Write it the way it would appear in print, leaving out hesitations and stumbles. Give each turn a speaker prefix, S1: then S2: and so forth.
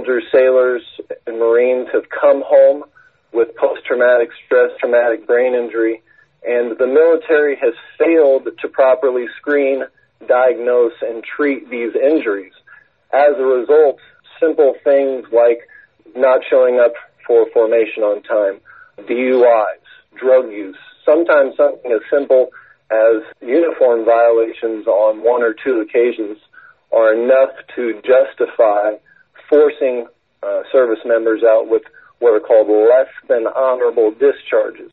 S1: soldiers, sailors, and Marines have come home with post-traumatic stress, traumatic brain injury, and the military has failed to properly screen, diagnose, and treat these injuries. As a result, simple things like not showing up for formation on time, DUIs, drug use, sometimes something as simple as uniform violations on one or two occasions are enough to justify forcing service members out with what are called less than honorable discharges.